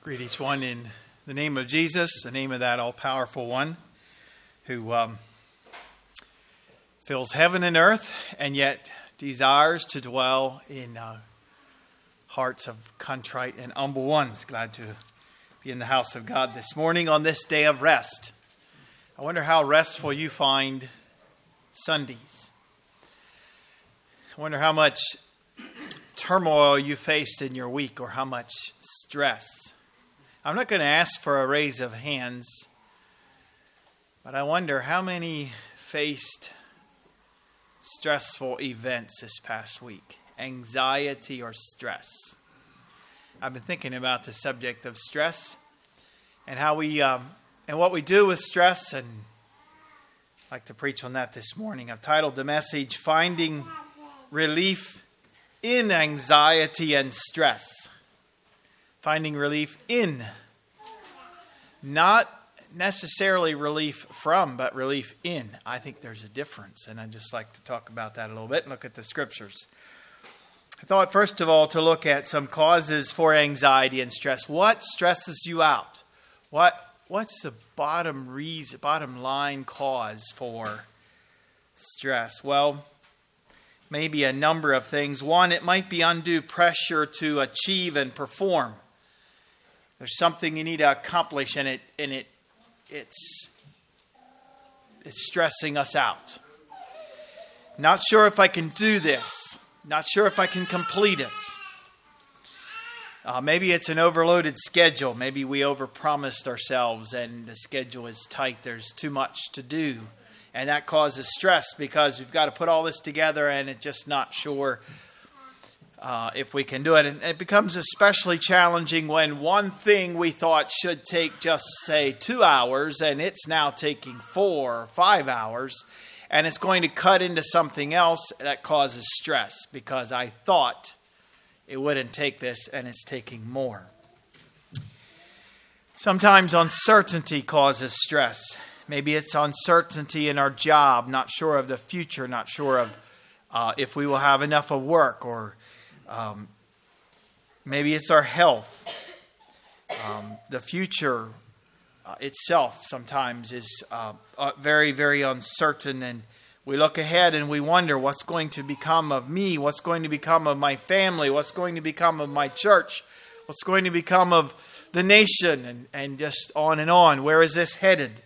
Greet each one in the name of Jesus, the name of that all-powerful one who fills heaven and earth and yet desires to dwell in hearts of contrite and humble ones. Glad to be in the house of God this morning on this day of rest. I wonder how restful you find Sundays. I wonder how much turmoil you faced in your week or how much stress. I'm not going to ask for a raise of hands, but I wonder how many faced stressful events this past week, anxiety or stress. I've been thinking about the subject of stress and how we and what we do with stress, and I'd like to preach on that this morning. I've titled the message, Finding Relief in Anxiety and Stress. Finding relief in. Not necessarily relief from, but relief in. I think there's a difference, and I'd just like to talk about that a little bit and look at the scriptures. I thought, first of all, to look at some causes for anxiety and stress. What stresses you out? What's the bottom line cause for stress? Well, maybe a number of things. One, it might be undue pressure to achieve and perform. There's something you need to accomplish, and it's stressing us out. Not sure if I can do this. Not sure if I can complete it. Maybe it's an overloaded schedule. Maybe we overpromised ourselves, and the schedule is tight. There's too much to do. And that causes stress because we've got to put all this together and it's just not sure if we can do it. And it becomes especially challenging when one thing we thought should take just, say, 2 hours and it's now taking 4 or 5 hours. And it's going to cut into something else that causes stress because I thought it wouldn't take this and it's taking more. Sometimes uncertainty causes stress. Maybe it's uncertainty in our job, not sure of the future, not sure of if we will have enough of work, or maybe it's our health. The future itself sometimes is very, very uncertain, and we look ahead and we wonder what's going to become of me, what's going to become of my family, what's going to become of my church, what's going to become of the nation, and just on and on. Where is this headed?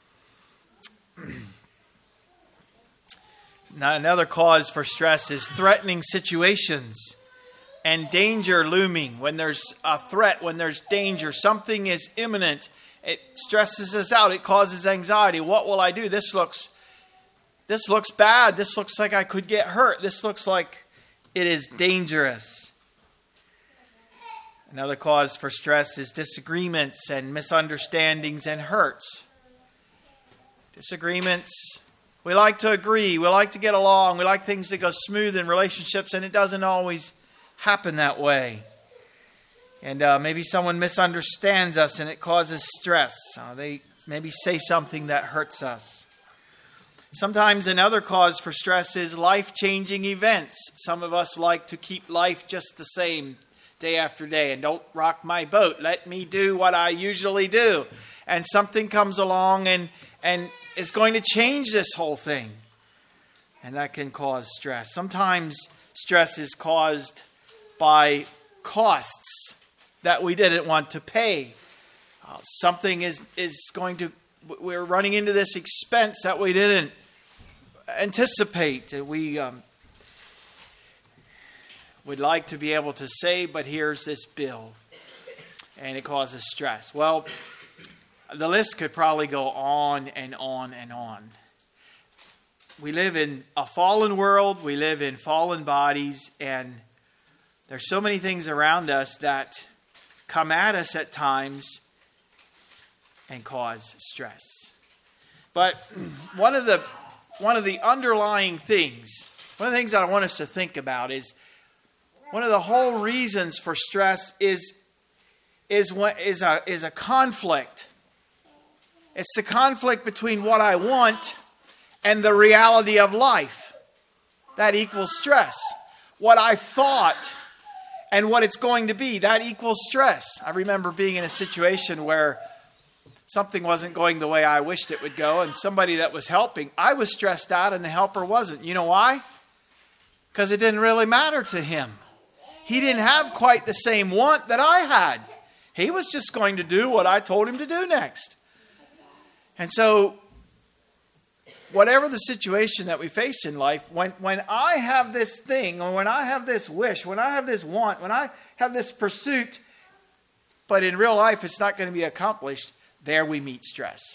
Now, another cause for stress is threatening situations and danger looming. When there's a threat, when there's danger, something is imminent, it stresses us out. It causes anxiety. What will I do? This looks bad. This looks like I could get hurt. This looks like it is dangerous. Another cause for stress is disagreements and misunderstandings and hurts. Disagreements. We like to agree. We like to get along. We like things to go smooth in relationships, and it doesn't always happen that way. And maybe someone misunderstands us, and it causes stress. They maybe say something that hurts us. Sometimes another cause for stress is life-changing events. Some of us like to keep life just the same day after day, and don't rock my boat. Let me do what I usually do. And something comes along and it's going to change this whole thing. And that can cause stress. Sometimes stress is caused by costs that we didn't want to pay. Something is going to, we're running into this expense that we didn't anticipate. We would like to be able to save, but here's this bill. And it causes stress. Well, the list could probably go on and on and on. We live in a fallen world. We live in fallen bodies. And there's so many things around us that come at us at times and cause stress. But one of the underlying things, one of the things that I want us to think about is one of the whole reasons for stress is a conflict. It's the conflict between what I want and the reality of life. That equals stress. What I thought and what it's going to be. That equals stress. I remember being in a situation where something wasn't going the way I wished it would go, and somebody that was helping, I was stressed out and the helper wasn't. You know why? Because it didn't really matter to him. He didn't have quite the same want that I had. He was just going to do what I told him to do next. And so, whatever the situation that we face in life, when I have this thing, or when I have this wish, when I have this want, when I have this pursuit, but in real life it's not going to be accomplished, there we meet stress.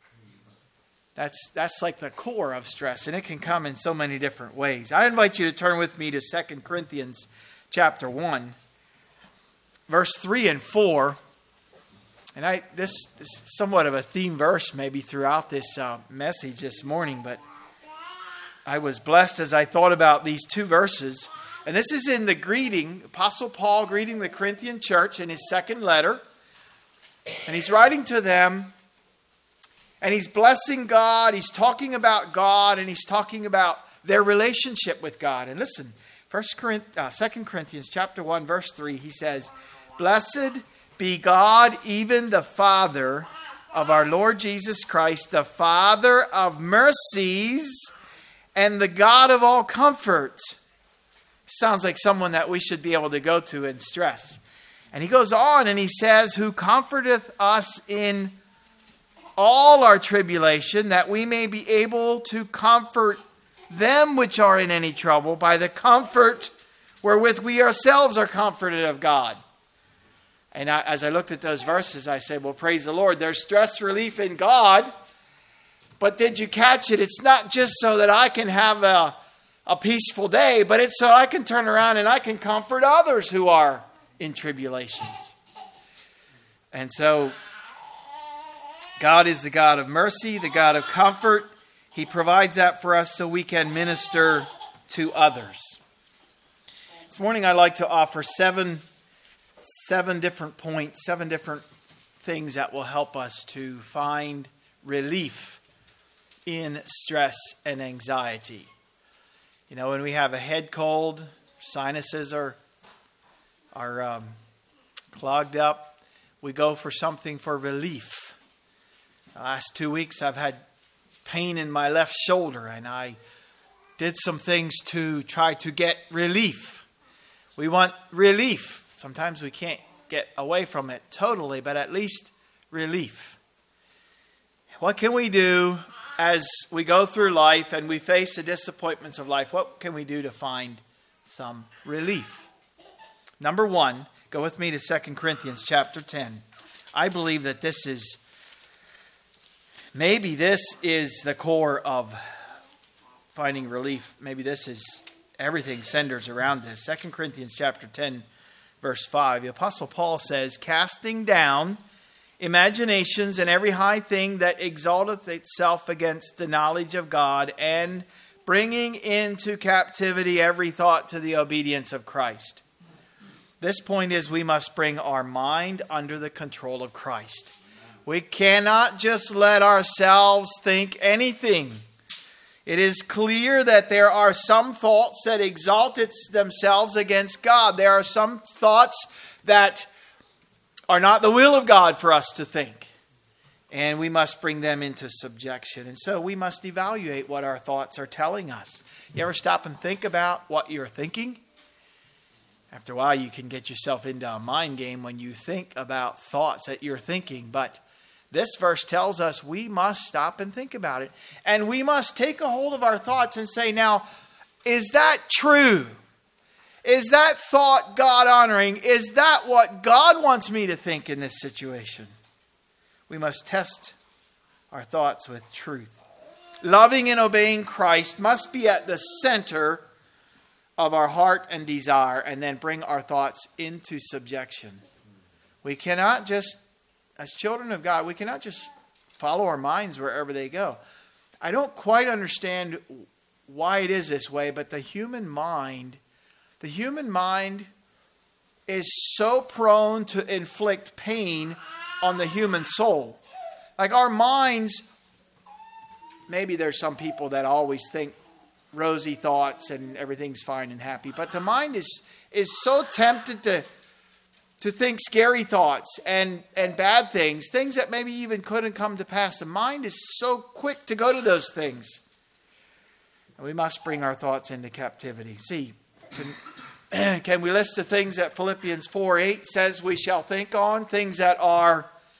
That's like the core of stress, and it can come in so many different ways. I invite you to turn with me to 2 Corinthians chapter 1, verse 3 and 4. And this is somewhat of a theme verse maybe throughout this message this morning, but I was blessed as I thought about these two verses. And this is in the greeting, Apostle Paul greeting the Corinthian church in his second letter. And he's writing to them, and he's blessing God, he's talking about God, and he's talking about their relationship with God. And listen, 2 Corinthians chapter 1, verse 3, he says, "Blessed be God, even the Father of our Lord Jesus Christ, the Father of mercies and the God of all comfort." Sounds like someone that we should be able to go to in stress. And he goes on and he says, "Who comforteth us in all our tribulation, that we may be able to comfort them which are in any trouble by the comfort wherewith we ourselves are comforted of God." And as I looked at those verses, I said, well, praise the Lord. There's stress relief in God. But did you catch it? It's not just so that I can have a peaceful day, but it's so I can turn around and I can comfort others who are in tribulations. And so God is the God of mercy, the God of comfort. He provides that for us so we can minister to others. This morning I'd like to offer seven different points, 7 different things that will help us to find relief in stress and anxiety. You know, when we have a head cold, sinuses are clogged up, we go for something for relief. The last 2 weeks I've had pain in my left shoulder, and I did some things to try to get relief. We want relief. Sometimes we can't get away from it totally, but at least relief. What can we do as we go through life and we face the disappointments of life? What can we do to find some relief? Number 1, go with me to 2 Corinthians chapter 10. I believe that this is the core of finding relief. Maybe this is everything centers around this. 2 Corinthians chapter 10, verse 5. The Apostle Paul says, "Casting down imaginations and every high thing that exalteth itself against the knowledge of God, and bringing into captivity every thought to the obedience of Christ." This point is we must bring our mind under the control of Christ. We cannot just let ourselves think anything. It is clear that there are some thoughts that exalt themselves against God. There are some thoughts that are not the will of God for us to think. And we must bring them into subjection. And so we must evaluate what our thoughts are telling us. You ever stop and think about what you're thinking? After a while, you can get yourself into a mind game when you think about thoughts that you're thinking. But this verse tells us we must stop and think about it. And we must take a hold of our thoughts and say, now, is that true? Is that thought God-honoring? Is that what God wants me to think in this situation? We must test our thoughts with truth. Loving and obeying Christ must be at the center of our heart and desire, and then bring our thoughts into subjection. We cannot just, as children of God, we cannot just follow our minds wherever they go. I don't quite understand why it is this way, but the human mind is so prone to inflict pain on the human soul. Like our minds, maybe there's some people that always think rosy thoughts and everything's fine and happy. But the mind is so tempted to think scary thoughts and bad things that maybe even couldn't come to pass. The mind is so quick to go to those things. And we must bring our thoughts into captivity. See, can we list the things that Philippians 4:8 says we shall think on? Things that are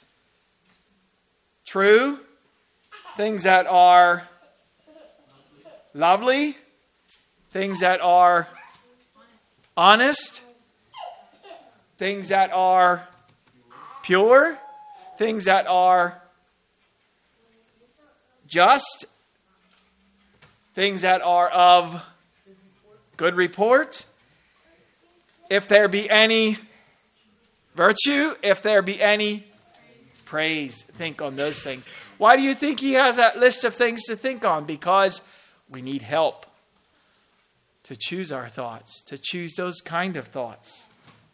true, things that are lovely, things that are honest, things that are pure, things that are just, things that are of good report. If there be any virtue, if there be any praise, think on those things. Why do you think he has that list of things to think on? Because we need help to choose our thoughts, to choose those kind of thoughts.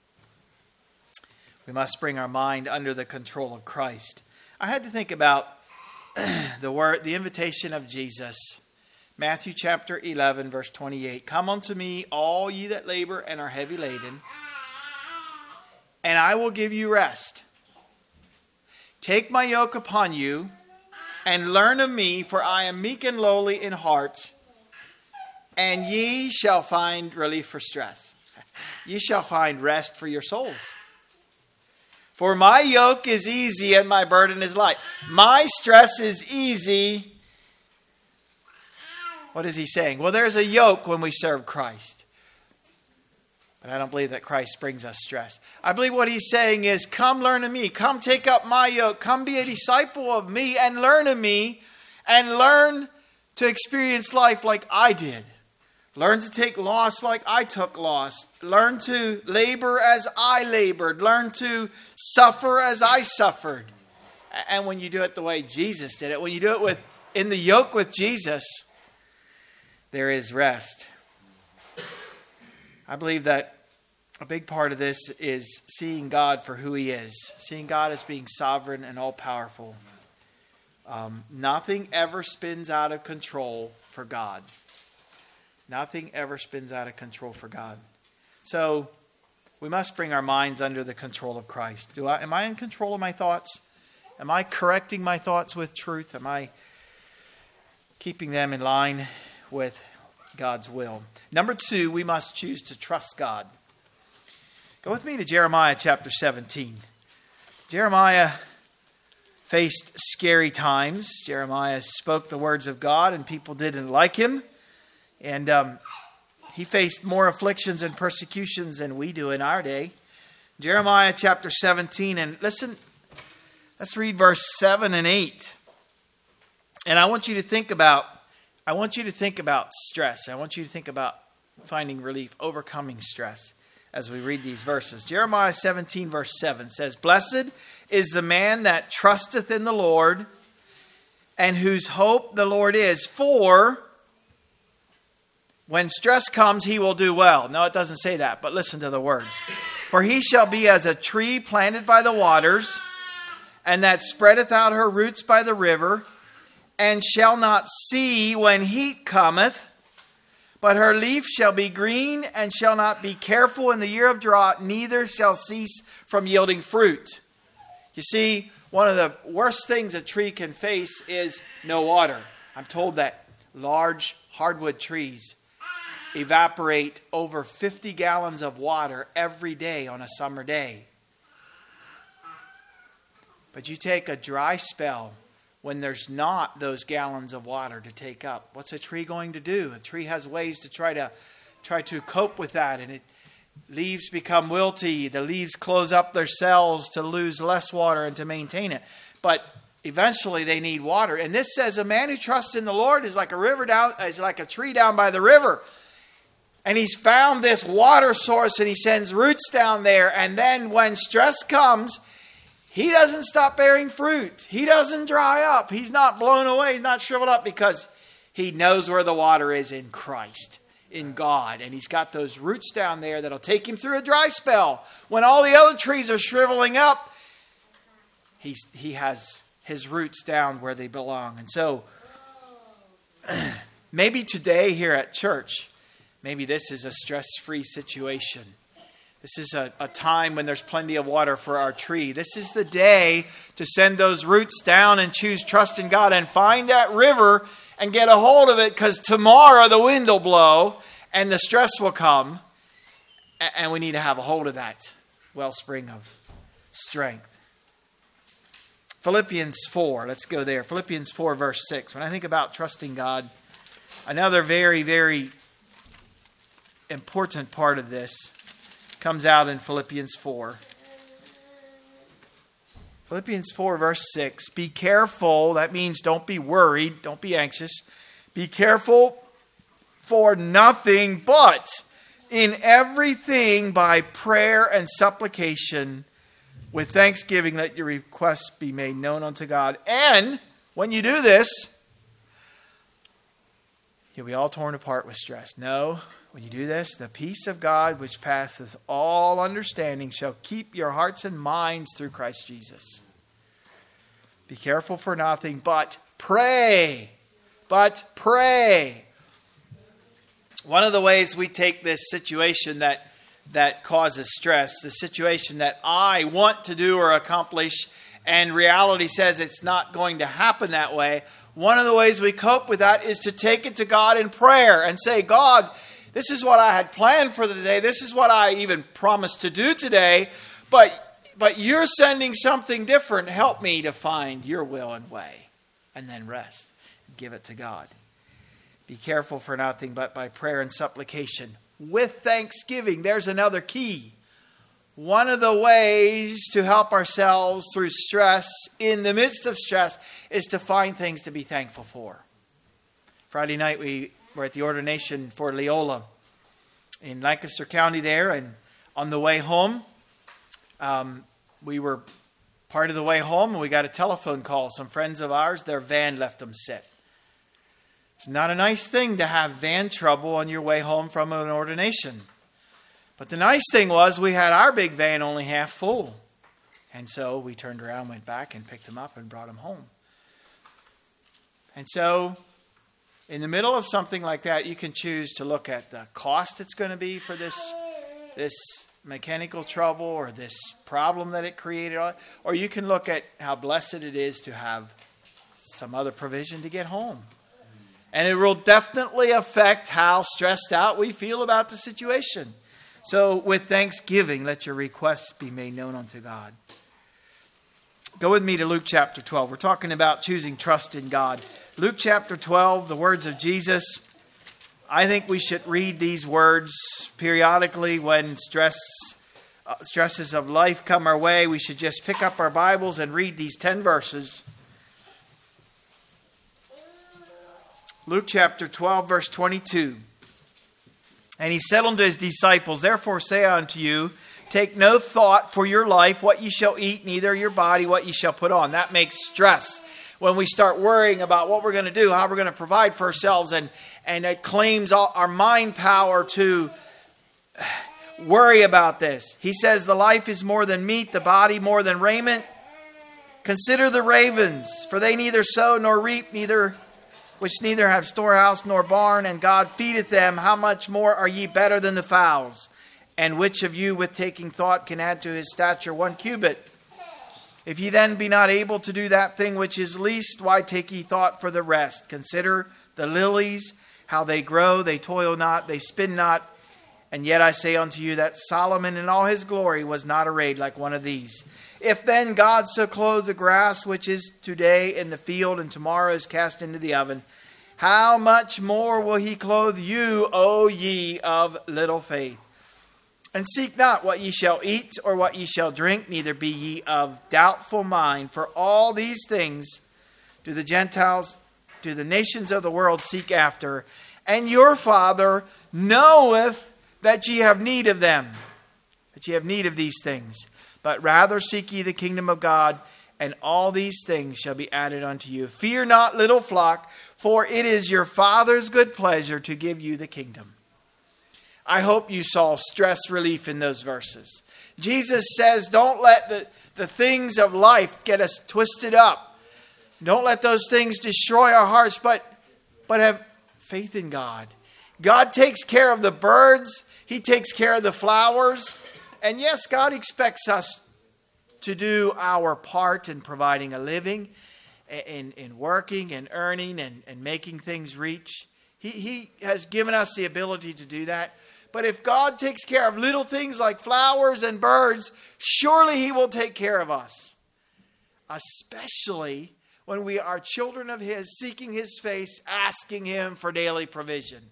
We must bring our mind under the control of Christ. I had to think about the invitation of Jesus. Matthew chapter 11, verse 28. Come unto me, all ye that labor and are heavy laden, and I will give you rest. Take my yoke upon you, and learn of me, for I am meek and lowly in heart, and ye shall find relief for stress. Ye shall find rest for your souls. For my yoke is easy and my burden is light. My stress is easy. What is he saying? Well, there's a yoke when we serve Christ. But I don't believe that Christ brings us stress. I believe what he's saying is, come learn of me. Come take up my yoke. Come be a disciple of me and learn of me. And learn to experience life like I did. Learn to take loss like I took loss. Learn to labor as I labored. Learn to suffer as I suffered. And when you do it the way Jesus did it, when you do it in the yoke with Jesus, there is rest. I believe that a big part of this is seeing God for who he is. Seeing God as being sovereign and all-powerful. Nothing ever spins out of control for God. Nothing ever spins out of control for God. So we must bring our minds under the control of Christ. Am I in control of my thoughts? Am I correcting my thoughts with truth? Am I keeping them in line with God's will? Number 2, we must choose to trust God. Go with me to Jeremiah chapter 17. Jeremiah faced scary times. Jeremiah spoke the words of God and people didn't like him. And he faced more afflictions and persecutions than we do in our day. Jeremiah chapter 17, and listen, let's read verse 7 and 8. And I want you to think about stress. I want you to think about finding relief, overcoming stress as we read these verses. Jeremiah 17 verse 7 says, Blessed is the man that trusteth in the Lord, and whose hope the Lord is, for when stress comes, he will do well. No, it doesn't say that, but listen to the words. For he shall be as a tree planted by the waters, and that spreadeth out her roots by the river, and shall not see when heat cometh, but her leaf shall be green, and shall not be careful in the year of drought, neither shall cease from yielding fruit. You see, one of the worst things a tree can face is no water. I'm told that large hardwood trees evaporate over 50 gallons of water every day on a summer day. But you take a dry spell when there's not those gallons of water to take up. What's a tree going to do? A tree has ways to try to cope with that, and leaves become wilty. The leaves close up their cells to lose less water and to maintain it. But eventually they need water. And this says a man who trusts in the Lord is like a tree down by the river. And he's found this water source and he sends roots down there. And then when stress comes, he doesn't stop bearing fruit. He doesn't dry up. He's not blown away. He's not shriveled up because he knows where the water is in Christ, in God. And he's got those roots down there that'll take him through a dry spell. When all the other trees are shriveling up, he has his roots down where they belong. And so Maybe today here at church, maybe this is a stress-free situation. This is a time when there's plenty of water for our tree. This is the day to send those roots down and choose trust in God and find that river and get a hold of it, because tomorrow the wind will blow and the stress will come. And we need to have a hold of that wellspring of strength. Philippians 4, let's go there. Philippians 4 verse 6. When I think about trusting God, another very, very important part of this comes out in Philippians 4. Philippians 4 verse 6. Be careful. That means don't be worried. Don't be anxious. Be careful for nothing, but in everything by prayer and supplication with thanksgiving let your requests be made known unto God. And when you do this, you'll be all torn apart with stress. No, when you do this, the peace of God, which passeth all understanding, shall keep your hearts and minds through Christ Jesus. Be careful for nothing, but pray. But pray. One of the ways we take this situation that causes stress, the situation that I want to do or accomplish, and reality says it's not going to happen that way, one of the ways we cope with that is to take it to God in prayer and say, God, this is what I had planned for the day. This is what I even promised to do today. But you're sending something different. Help me to find your will and way. And then rest. Give it to God. Be careful for nothing but by prayer and supplication with thanksgiving. There's another key. One of the ways to help ourselves through stress, in the midst of stress, is to find things to be thankful for. Friday night we were at the ordination for Leola in Lancaster County there, and on the way home, we were part of the way home, and we got a telephone call. Some friends of ours, their van left them sit. It's not a nice thing to have van trouble on your way home from an ordination. But the nice thing was we had our big van only half full. And so we turned around, went back, and picked them up and brought them home. And so in the middle of something like that, you can choose to look at the cost it's going to be for this mechanical trouble or this problem that it created. Or you can look at how blessed it is to have some other provision to get home. And it will definitely affect how stressed out we feel about the situation. So with thanksgiving, let your requests be made known unto God. Go with me to Luke chapter 12. We're talking about choosing trust in God. Luke chapter 12, the words of Jesus. I think we should read these words periodically when stresses of life come our way. We should just pick up our Bibles and read these 10 verses. Luke chapter 12, verse 22. And he said unto his disciples, therefore say I unto you, take no thought for your life, what ye shall eat, neither your body, what ye shall put on. That makes stress. When we start worrying about what we're going to do, how we're going to provide for ourselves, and it claims our mind power to worry about this. He says the life is more than meat, the body more than raiment. Consider the ravens, for they neither sow nor reap, which neither have storehouse nor barn, and God feedeth them. How much more are ye better than the fowls? And which of you with taking thought can add to his stature 1 cubit? If ye then be not able to do that thing which is least, why take ye thought for the rest? Consider the lilies, how they grow, they toil not, they spin not. And yet I say unto you that Solomon in all his glory was not arrayed like one of these. If then God so clothe the grass which is today in the field and tomorrow is cast into the oven, how much more will he clothe you, O ye of little faith? And seek not what ye shall eat or what ye shall drink, neither be ye of doubtful mind. For all these things do the Gentiles, do the nations of the world seek after. And your Father knoweth that ye have need of them. That ye have need of these things. But rather seek ye the kingdom of God, and all these things shall be added unto you. Fear not, little flock, for it is your Father's good pleasure to give you the kingdom. I hope you saw stress relief in those verses. Jesus says, don't let the things of life get us twisted up. Don't let those things destroy our hearts, but have faith in God. God takes care of the birds. He takes care of the flowers. And yes, God expects us to do our part in providing a living, in working and earning and making things reach. He has given us the ability to do that. But if God takes care of little things like flowers and birds, surely He will take care of us. Especially when we are children of His, seeking His face, asking Him for daily provision.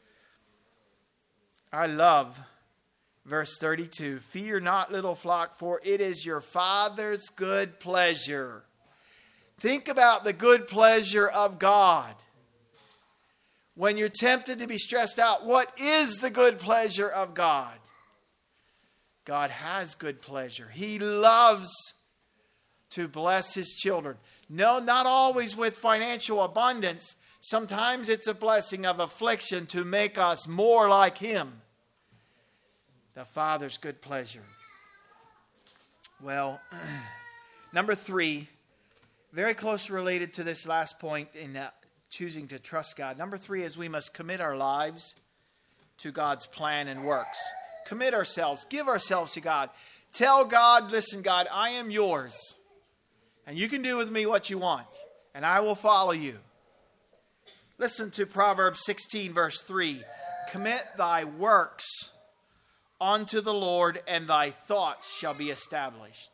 I love verse 32. Fear not, little flock, for it is your Father's good pleasure. Think about the good pleasure of God. When you're tempted to be stressed out, what is the good pleasure of God? God has good pleasure. He loves to bless His children. No, not always with financial abundance. Sometimes it's a blessing of affliction to make us more like Him. The Father's good pleasure. Well, number 3, very closely related to this last point in choosing to trust God. Number 3 is we must commit our lives to God's plan and works. Commit ourselves. Give ourselves to God. Tell God, listen, God, I am yours. And you can do with me what you want. And I will follow you. Listen to Proverbs 16, verse 3. Commit thy works unto the Lord, and thy thoughts shall be established.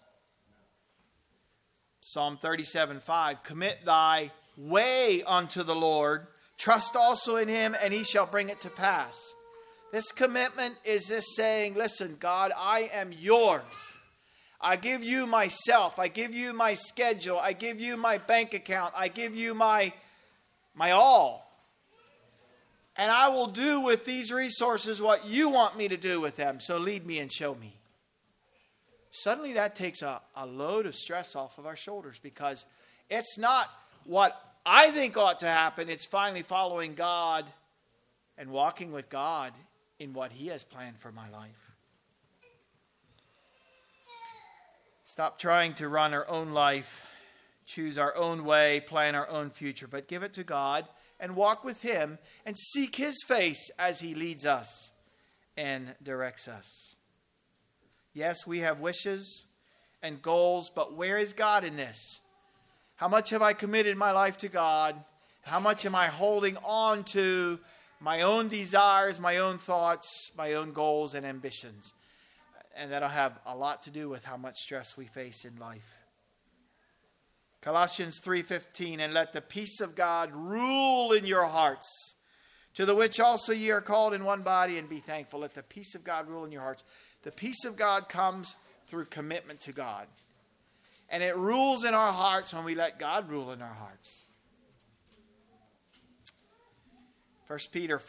Psalm 37, 5. Commit thy way unto the Lord. Trust also in Him, and He shall bring it to pass. This commitment is this saying, listen, God, I am yours. I give you myself. I give you my schedule. I give you my bank account. I give you my all. And I will do with these resources what you want me to do with them. So lead me and show me. Suddenly that takes a load of stress off of our shoulders, because it's not what I think ought to happen. It's finally following God and walking with God in what He has planned for my life. Stop trying to run our own life, choose our own way, plan our own future, but give it to God and walk with Him and seek His face as He leads us and directs us. Yes, we have wishes and goals, but where is God in this? How much have I committed my life to God? How much am I holding on to my own desires, my own thoughts, my own goals and ambitions? And that'll have a lot to do with how much stress we face in life. Colossians 3:15, and let the peace of God rule in your hearts, to the which also ye are called in one body, and be thankful. Let the peace of God rule in your hearts. The peace of God comes through commitment to God. And it rules in our hearts when we let God rule in our hearts. 1 Peter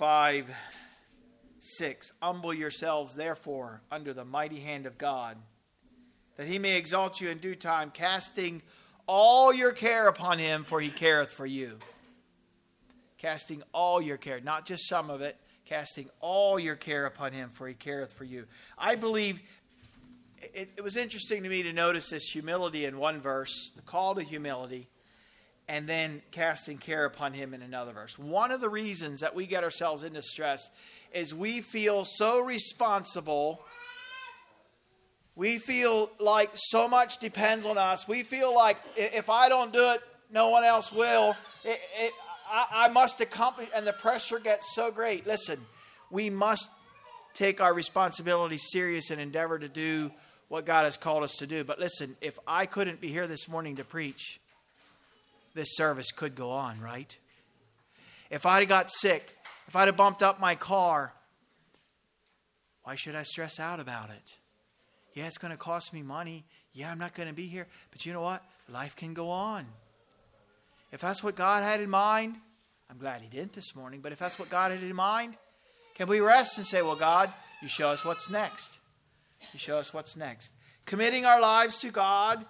5:6, humble yourselves therefore under the mighty hand of God, that He may exalt you in due time, casting all your care upon Him, for He careth for you. Casting all your care, not just some of it, casting all your care upon Him, for He careth for you. I believe it was interesting to me to notice this humility in one verse, the call to humility, and then casting care upon Him in another verse. One of the reasons that we get ourselves into stress is we feel so responsible. We feel like so much depends on us. We feel like if I don't do it, no one else will. I must accomplish, and the pressure gets so great. Listen, we must take our responsibility serious and endeavor to do what God has called us to do. But listen, if I couldn't be here this morning to preach, this service could go on, right? If I'd have got sick, if I'd have bumped up my car, why should I stress out about it? Yeah, it's going to cost me money. Yeah, I'm not going to be here. But you know what? Life can go on. If that's what God had in mind, I'm glad He didn't this morning, but if that's what God had in mind, can we rest and say, well, God, you show us what's next. You show us what's next. Committing our lives to God,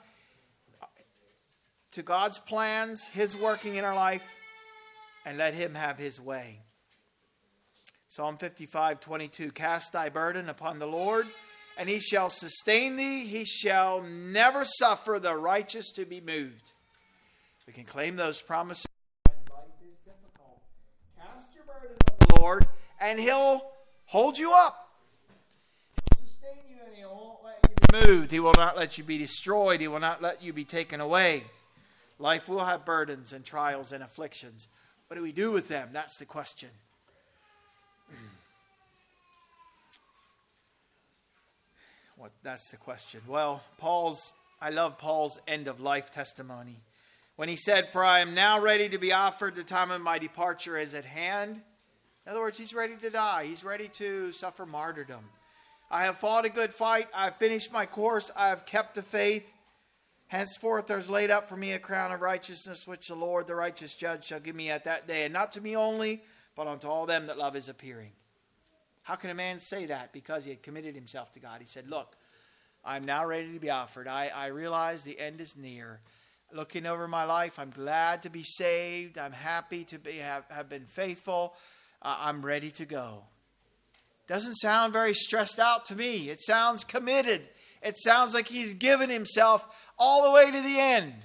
to God's plans, His working in our life, and let Him have His way. Psalm 55:22, cast thy burden upon the Lord, and He shall sustain thee. He shall never suffer the righteous to be moved. We can claim those promises when life is difficult. Cast your burden Lord, and He'll hold you up. He'll sustain you, and He won't let you be moved. He will not let you be destroyed. He will not let you be taken away. Life will have burdens and trials and afflictions. What do we do with them? That's the question. That's the question. Well, I love Paul's end of life testimony. When he said, "For I am now ready to be offered, the time of my departure is at hand." In other words, he's ready to die. He's ready to suffer martyrdom. "I have fought a good fight. I have finished my course. I have kept the faith. Henceforth there is laid up for me a crown of righteousness, which the Lord, the righteous judge, shall give me at that day. And not to me only, but unto all them that love His appearing." How can a man say that? Because he had committed himself to God. He said, "Look, I'm now ready to be offered. I realize the end is near. Looking over my life, I'm glad to be saved. I'm happy to have been faithful. I'm ready to go." Doesn't sound very stressed out to me. It sounds committed. It sounds like he's given himself all the way to the end.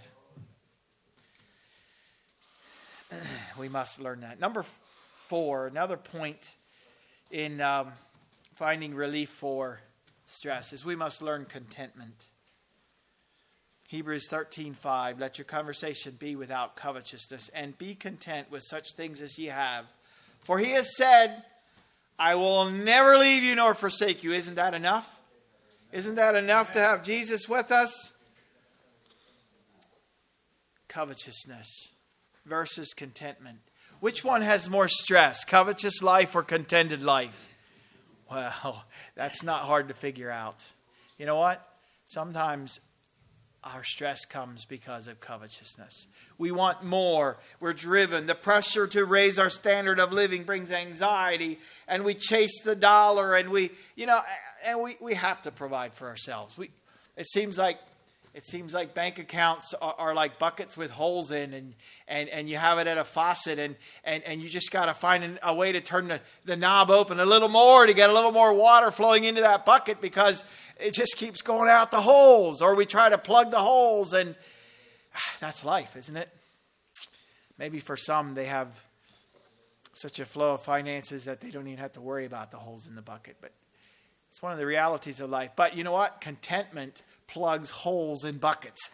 We must learn that. Number 4, another point in finding relief for stress is we must learn contentment. Hebrews 13:5, "Let your conversation be without covetousness, and be content with such things as ye have. For He has said, I will never leave you nor forsake you." Isn't that enough? Isn't that enough to have Jesus with us? Covetousness versus contentment. Which one has more stress, covetous life or contented life? Well, that's not hard to figure out. You know what? Sometimes our stress comes because of covetousness. We want more. We're driven. The pressure to raise our standard of living brings anxiety, and we chase the dollar, and we have to provide for ourselves. It seems like bank accounts are like buckets with holes in, and you have it at a faucet, and you just got to find a way to turn the knob open a little more to get a little more water flowing into that bucket, because it just keeps going out the holes. Or we try to plug the holes, and that's life, isn't it? Maybe for some, they have such a flow of finances that they don't even have to worry about the holes in the bucket. But it's one of the realities of life. But you know what? Contentment plugs holes in buckets.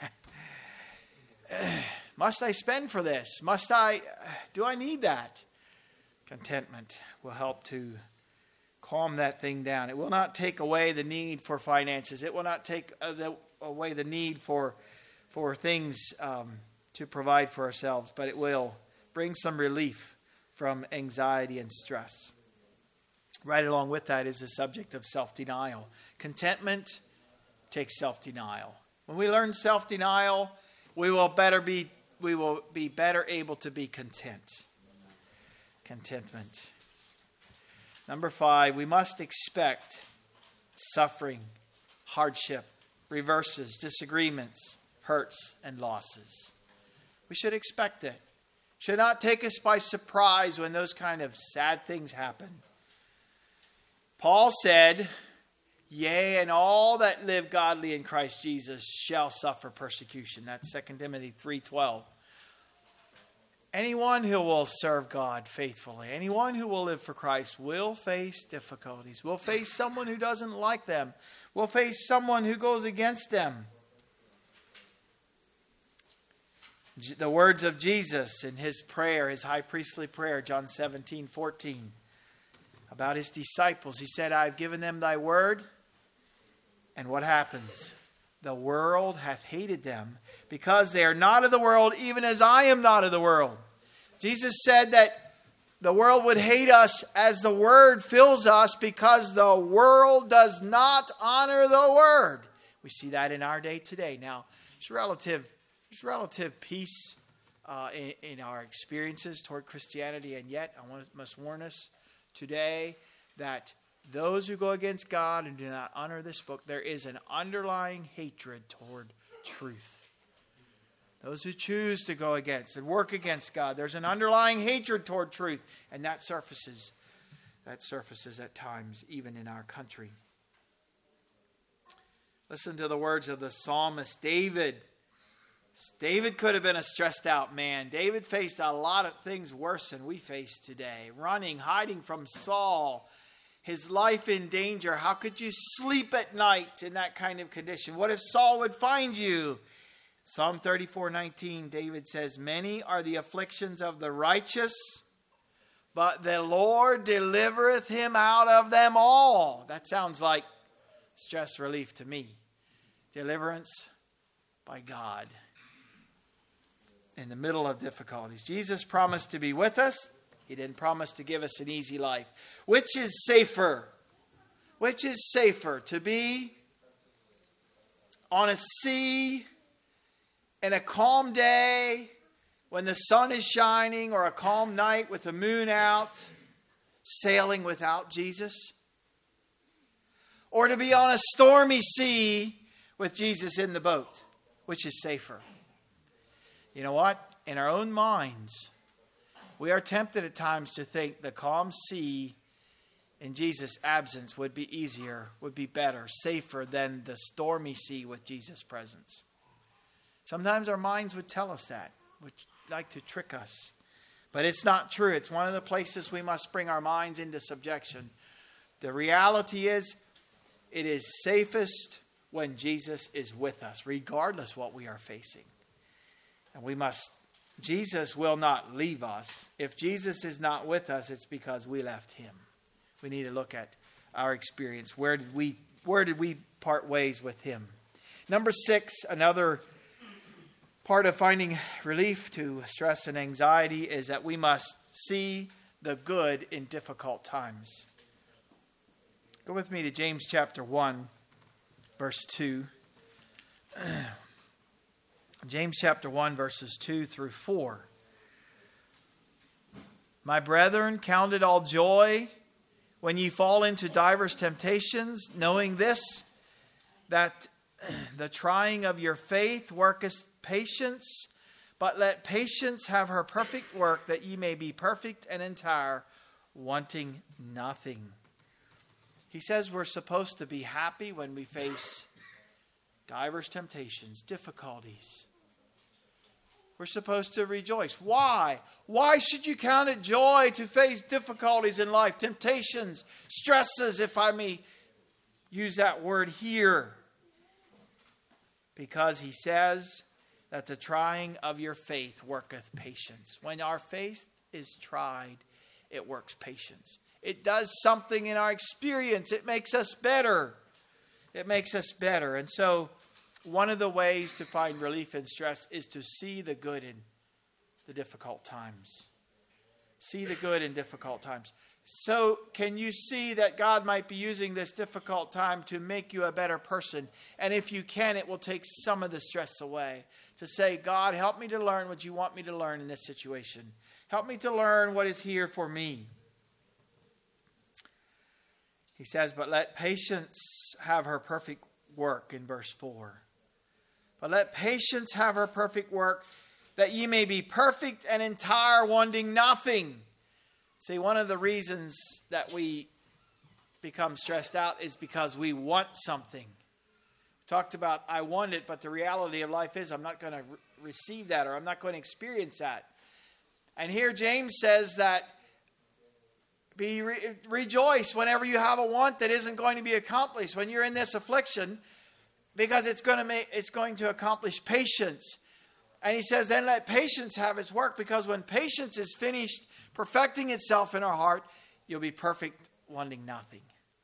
Must I spend for this? Do I need that? Contentment will help to calm that thing down. It will not take away the need for finances. It will not take away the need for things to provide for ourselves, but it will bring some relief from anxiety and stress. Right along with that is the subject of self-denial. Contentment takes self-denial. When we learn self-denial, we will be better able to be content. Contentment. Number 5, we must expect suffering, hardship, reverses, disagreements, hurts, and losses. We should expect it. Should not take us by surprise when those kind of sad things happen. Paul said, "Yea, and all that live godly in Christ Jesus shall suffer persecution." That's 2 Timothy 3:12. Anyone who will serve God faithfully, anyone who will live for Christ will face difficulties, will face someone who doesn't like them, will face someone who goes against them. The words of Jesus in His prayer, His high priestly prayer, John 17:14, about His disciples. He said, "I have given them thy word." And what happens? "The world hath hated them, because they are not of the world, even as I am not of the world." Jesus said that the world would hate us as the word fills us, because the world does not honor the word. We see that in our day today. Now, there's relative peace in our experiences toward Christianity, and yet I must warn us today that those who go against God and do not honor this book, there is an underlying hatred toward truth. Those who choose to go against and work against God, there's an underlying hatred toward truth, and that surfaces at times even in our country. Listen to the words of the psalmist David. David could have been a stressed out man. David faced a lot of things worse than we face today. Running, hiding from Saul, his life in danger. How could you sleep at night in that kind of condition? What if Saul would find you? Psalm 34:19, David says, many are the afflictions of the righteous, but the Lord delivereth him out of them all. That sounds like stress relief to me. Deliverance by God in the middle of difficulties. Jesus promised to be with us. He didn't promise to give us an easy life. Which is safer? Which is safer? To be on a sea in a calm day when the sun is shining, or a calm night with the moon out, sailing without Jesus? Or to be on a stormy sea with Jesus in the boat? Which is safer? You know what? In our own minds, we are tempted at times to think the calm sea in Jesus' absence would be easier, would be better, safer than the stormy sea with Jesus' presence. Sometimes our minds would tell us that, would like to trick us. But it's not true. It's one of the places we must bring our minds into subjection. The reality is, it is safest when Jesus is with us, regardless what we are facing. And Jesus will not leave us. If Jesus is not with us, it's because we left him. We need to look at our experience. Where did we part ways with him? Number 6, another part of finding relief to stress and anxiety is that we must see the good in difficult times. Go with me to James chapter 1, verse 2. James chapter 1, verses 2 through 4. My brethren, count it all joy when ye fall into divers temptations, knowing this, that the trying of your faith worketh patience. But let patience have her perfect work, that ye may be perfect and entire, wanting nothing. He says we're supposed to be happy when we face divers temptations, difficulties. We're supposed to rejoice. Why? Why should you count it joy to face difficulties in life, temptations, stresses, if I may use that word here? Because he says that the trying of your faith worketh patience. When our faith is tried, it works patience. It does something in our experience. It makes us better. It makes us better. And so, one of the ways to find relief in stress is to see the good in the difficult times. See the good in difficult times. So, can you see that God might be using this difficult time to make you a better person? And if you can, it will take some of the stress away. To say, God, help me to learn what you want me to learn in this situation. Help me to learn what is here for me. He says, but let patience have her perfect work in verse 4. But let patience have her perfect work, that ye may be perfect and entire, wanting nothing. See, one of the reasons that we become stressed out is because we want something. We talked about, I want it, but the reality of life is I'm not going to receive that, or I'm not going to experience that. And here James says that rejoice whenever you have a want that isn't going to be accomplished. When you're in this affliction, because it's going to accomplish patience. And he says, then let patience have its work, because when patience is finished perfecting itself in our heart, you'll be perfect, wanting nothing.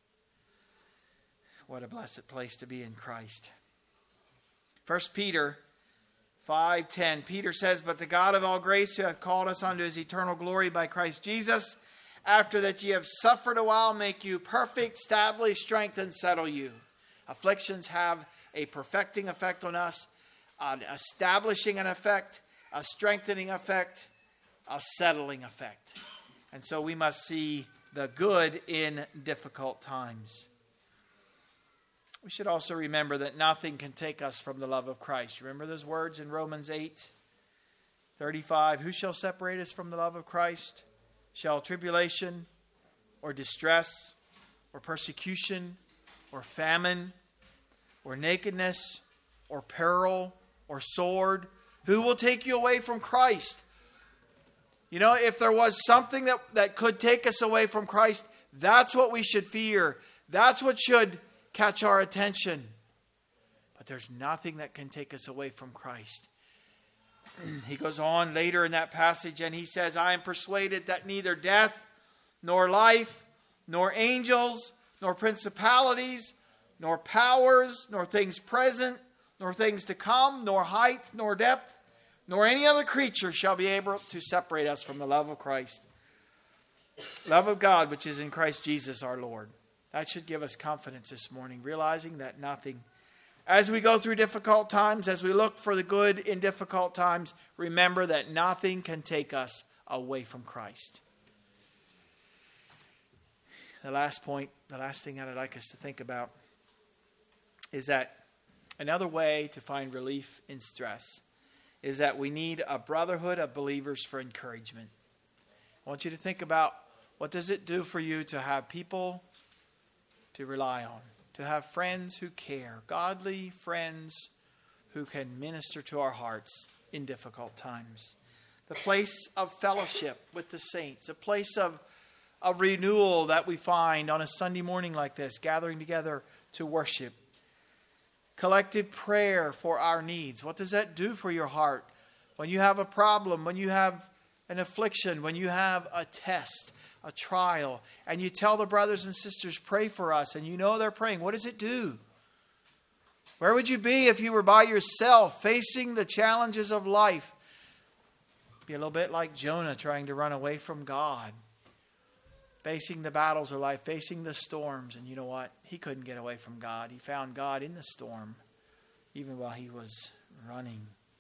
What a blessed place to be in Christ. 1 Peter 5:10, Peter says, but the God of all grace, who hath called us unto his eternal glory by Christ Jesus, after that ye have suffered a while, make you perfect, establish, strengthen, settle you. Afflictions have a perfecting effect on us, an establishing an effect, a strengthening effect, a settling effect. And so we must see the good in difficult times. We should also remember that nothing can take us from the love of Christ. Remember those words in Romans 8:35? Who shall separate us from the love of Christ? Shall tribulation or distress or persecution or famine or nakedness or peril or sword? Who will take you away from Christ? You know, if there was something that could take us away from Christ, that's what we should fear. That's what should catch our attention. But there's nothing that can take us away from Christ. He goes on later in that passage and he says, I am persuaded that neither death, nor life, nor angels, nor principalities, nor powers, nor things present, nor things to come, nor height, nor depth, nor any other creature shall be able to separate us from the love of Christ. Love of God, which is in Christ Jesus our Lord. That should give us confidence this morning, realizing that nothing, as we go through difficult times, as we look for the good in difficult times, remember that nothing can take us away from Christ. The last point, the last thing that I'd like us to think about is that another way to find relief in stress is that we need a brotherhood of believers for encouragement. I want you to think about, what does it do for you to have people to rely on, to have friends who care, godly friends who can minister to our hearts in difficult times. The place of fellowship with the saints, a place of renewal that we find on a Sunday morning like this, gathering together to worship. Collective prayer for our needs. What does that do for your heart? When you have a problem, when you have an affliction, when you have a test, a trial, and you tell the brothers and sisters, pray for us, and you know they're praying, what does it do? Where would you be if you were by yourself, facing the challenges of life? Be a little bit like Jonah trying to run away from God. Facing the battles of life, facing the storms. And you know what? He couldn't get away from God. He found God in the storm, even while he was running.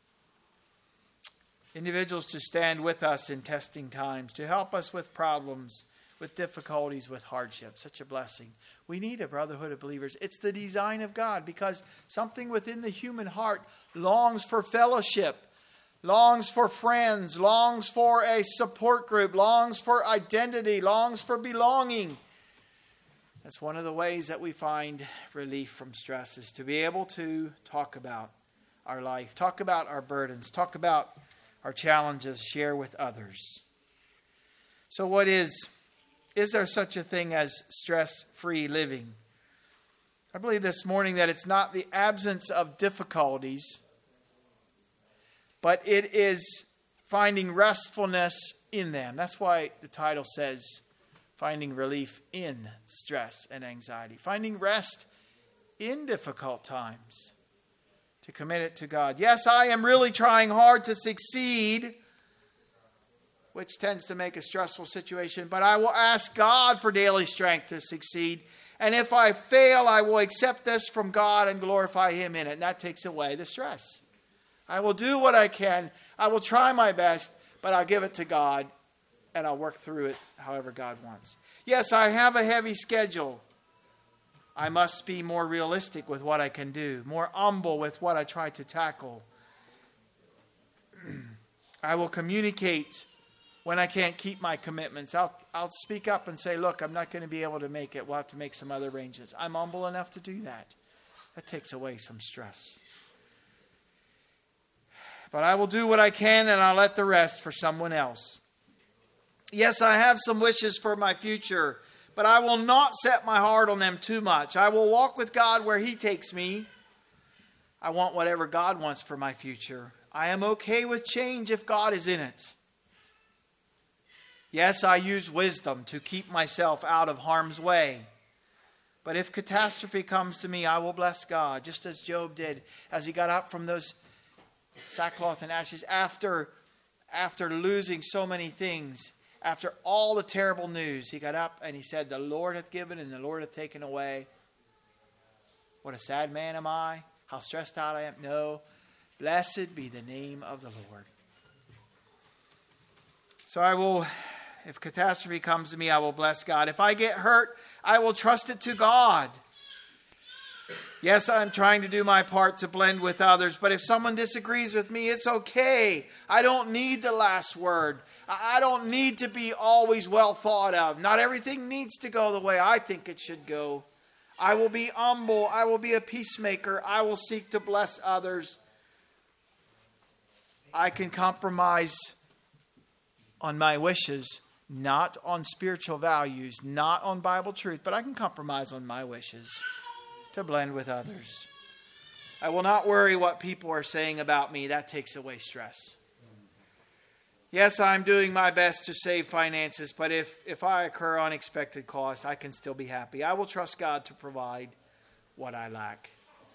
Individuals to stand with us in testing times, to help us with problems, with difficulties, with hardship. Such a blessing. We need a brotherhood of believers. It's the design of God, because something within the human heart longs for fellowship, longs for friends, longs for a support group, longs for identity, longs for belonging. That's one of the ways that we find relief from stress, is to be able to talk about our life, talk about our burdens, talk about our challenges, share with others. So what is there such a thing as stress-free living? I believe this morning that it's not the absence of difficulties, but it is finding restfulness in them. That's why the title says, finding relief in stress and anxiety. Finding rest in difficult times. To commit it to God. Yes, I am really trying hard to succeed, which tends to make a stressful situation, but I will ask God for daily strength to succeed. And if I fail, I will accept this from God and glorify Him in it. And that takes away the stress. I will do what I can. I will try my best, but I'll give it to God and I'll work through it however God wants. Yes, I have a heavy schedule. I must be more realistic with what I can do, more humble with what I try to tackle. I will communicate when I can't keep my commitments. I'll speak up and say, look, I'm not going to be able to make it. We'll have to make some other arrangements. I'm humble enough to do that. That takes away some stress. But I will do what I can, and I'll let the rest for someone else. Yes, I have some wishes for my future, but I will not set my heart on them too much. I will walk with God where He takes me. I want whatever God wants for my future. I am okay with change if God is in it. Yes, I use wisdom to keep myself out of harm's way. But if catastrophe comes to me, I will bless God, just as Job did as he got up from those sackcloth and ashes after losing so many things. After all the terrible news, he got up and he said, the Lord hath given and the Lord hath taken away. What a sad man am I. How stressed out I am. No, blessed be the name of the Lord. So I will, if catastrophe comes to me, I will bless God. If I get hurt, I will trust it to God. Yes, I'm trying to do my part to blend with others, but if someone disagrees with me, it's okay. I don't need the last word. I don't need to be always well thought of. Not everything needs to go the way I think it should go. I will be humble. I will be a peacemaker. I will seek to bless others. I can compromise on my wishes, not on spiritual values, not on Bible truth, but I can compromise on my wishes to blend with others. I will not worry what people are saying about me. That takes away stress. Yes, I'm doing my best to save finances, but if I incur unexpected costs, I can still be happy. I will trust God to provide what I lack.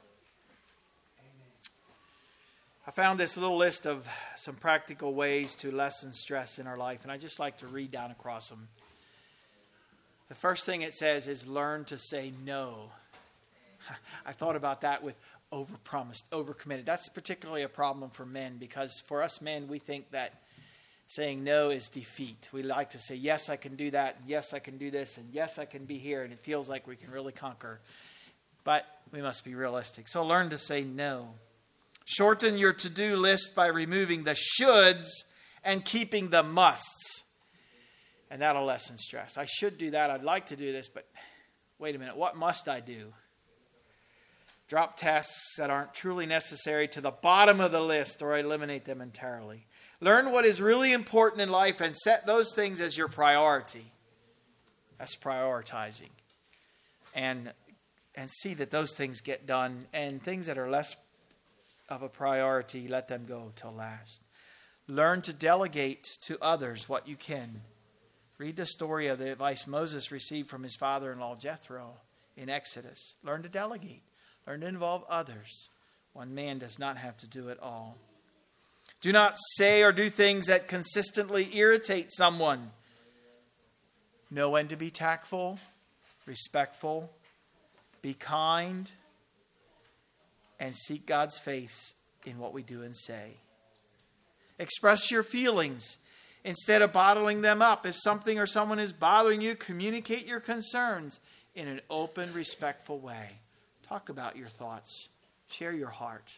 I found this little list of some practical ways to lessen stress in our life, and I just like to read down across them. The first thing it says is learn to say no. I thought about that with overpromised, overcommitted. That's particularly a problem for men, because for us men, we think that saying no is defeat. We like to say, yes, I can do that, yes, I can do this, and yes, I can be here, and it feels like we can really conquer. But we must be realistic. So learn to say no. Shorten your to-do list by removing the shoulds and keeping the musts. And that'll lessen stress. I should do that. I'd like to do this, but wait a minute. What must I do? Drop tasks that aren't truly necessary to the bottom of the list or eliminate them entirely. Learn what is really important in life and set those things as your priority. That's prioritizing. And see that those things get done, and things that are less of a priority, let them go till last. Learn to delegate to others what you can. Read the story of the advice Moses received from his father-in-law Jethro in Exodus. Learn to delegate. Learn to involve others. One man does not have to do it all. Do not say or do things that consistently irritate someone. Know when to be tactful, respectful, be kind, and seek God's face in what we do and say. Express your feelings instead of bottling them up. If something or someone is bothering you, communicate your concerns in an open, respectful way. Talk about your thoughts. Share your heart.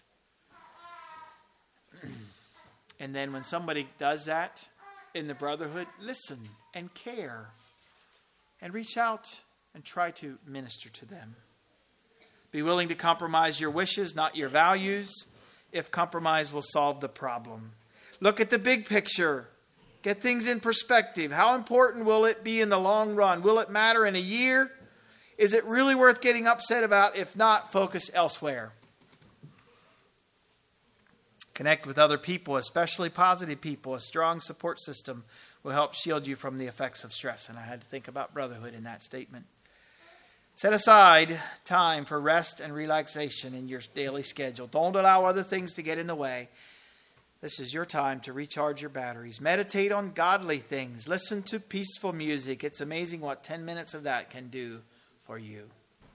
And then when somebody does that in the brotherhood, listen and care. And reach out and try to minister to them. Be willing to compromise your wishes, not your values, if compromise will solve the problem. Look at the big picture. Get things in perspective. How important will it be in the long run? Will it matter in a year? Is it really worth getting upset about? If not, focus elsewhere. Connect with other people, especially positive people. A strong support system will help shield you from the effects of stress. And I had to think about brotherhood in that statement. Set aside time for rest and relaxation in your daily schedule. Don't allow other things to get in the way. This is your time to recharge your batteries. Meditate on godly things. Listen to peaceful music. It's amazing what 10 minutes of that can do for you.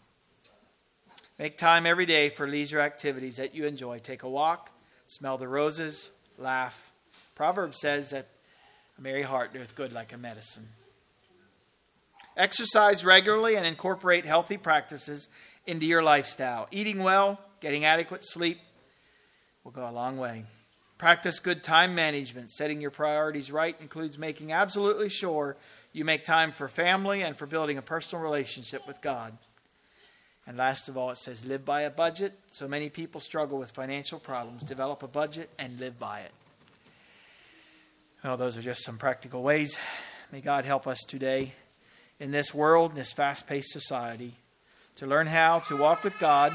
Make time every day for leisure activities that you enjoy. Take a walk, smell the roses, laugh. Proverbs says that a merry heart doeth good like a medicine. Exercise regularly and incorporate healthy practices into your lifestyle. Eating well, getting adequate sleep will go a long way. Practice good time management. Setting your priorities right includes making absolutely sure you make time for family and for building a personal relationship with God. And last of all, it says live by a budget. So many people struggle with financial problems. Develop a budget and live by it. Well, those are just some practical ways. May God help us today in this world, in this fast-paced society, to learn how to walk with God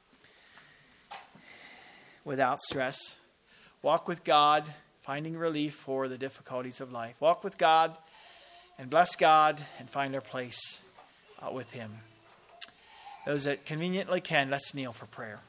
without stress. Walk with God, finding relief for the difficulties of life. Walk with God and bless God and find our place with Him. Those that conveniently can, let's kneel for prayer.